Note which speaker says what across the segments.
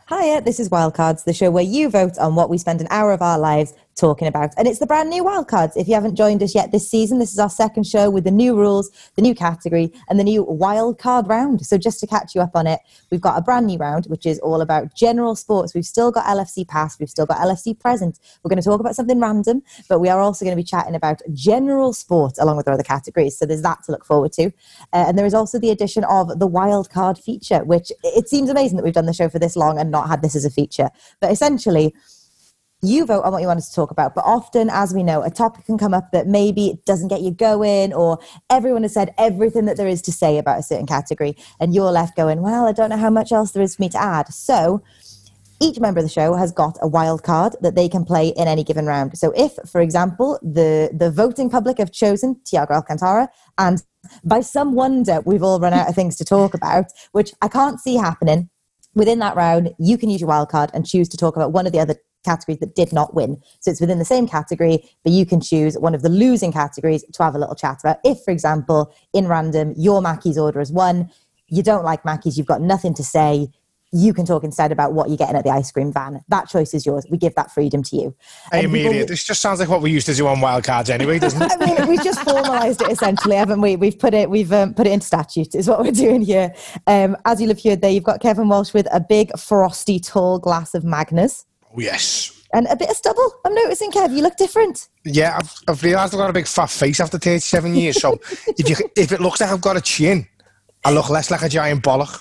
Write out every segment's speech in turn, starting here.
Speaker 1: Hiya, this is Wildcards, the show where you vote on what we spend an hour of our lives talking about. And it's the brand new Wildcards. If you haven't joined us yet this season, this is our second show with the new rules, the new category, and the new Wildcard round. So just to catch you up on it, we've got a brand new round, which is all about general sports. We've still got LFC past, we've still got LFC present. We're going to talk about something random, but we are also going to be chatting about general sports along with our other categories. So there's that to look forward to. And there is also the addition of the Wildcard feature, which it seems amazing that we've done the show for this long and not had this as a feature. But essentially, you vote on what you want us to talk about, but often, as we know, a topic can come up that maybe doesn't get you going, or everyone has said everything that there is to say about a certain category, and you're left going, well, I don't know how much else there is for me to add. So each member of the show has got a wild card that they can play in any given round. So if, for example, the voting public have chosen Thiago Alcantara, and by some wonder we've all run out of things to talk about, which I can't see happening, within that round, you can use your wild card and choose to talk about one of the other categories that did not win. So it's within the same category, but you can choose one of the losing categories to have a little chat about. If, for example, in random, your Mackey's order is one, you don't like Mackey's, you've got nothing to say, you can talk instead about what you're getting at the ice cream van. That choice is yours. We give that freedom to you.
Speaker 2: Hey, Amelia, this just sounds like what we used to do on Wildcards anyway, doesn't it?
Speaker 1: I mean, we've just formalised it essentially, haven't we? We've put it into statute, is what we're doing here. As you'll have heard there, you've got Kevin Walsh with a big, frosty, tall glass of Magners.
Speaker 2: Oh, yes.
Speaker 1: And a bit of stubble. I'm noticing, Kev, you look different.
Speaker 2: Yeah, I've realised I've got a big fat face after 37 years, so if it looks like I've got a chin, I look less like a giant bollock.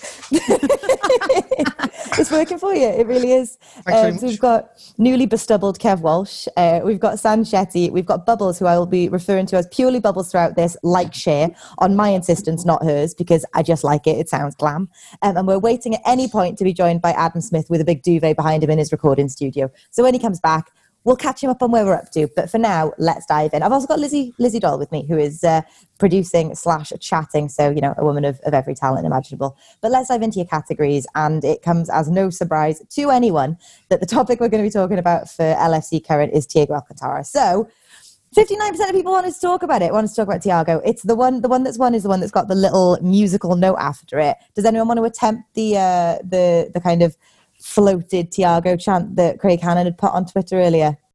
Speaker 1: It's working for you. It really is. So we've got newly bestubbled Kev Walsh. We've got San Shetty. We've got Bubbles, who I will be referring to as purely Bubbles throughout this, like Cher, on my insistence, not hers, because I just like it. It sounds glam. And we're waiting at any point to be joined by Adam Smith with a big duvet behind him in his recording studio. So when he comes back, we'll catch him up on where we're up to. But for now, let's dive in. I've also got Lizzie Doll with me, who is producing / chatting. So, you know, a woman of every talent imaginable. But let's dive into your categories. And it comes as no surprise to anyone that the topic we're going to be talking about for LFC Current is Thiago Alcantara. So 59% of people want us to talk about it, want us to talk about Thiago. It's the one that's won is the one that's got the little musical note after it. Does anyone want to attempt the kind of floated Thiago chant that Craig Hannon had put on Twitter earlier?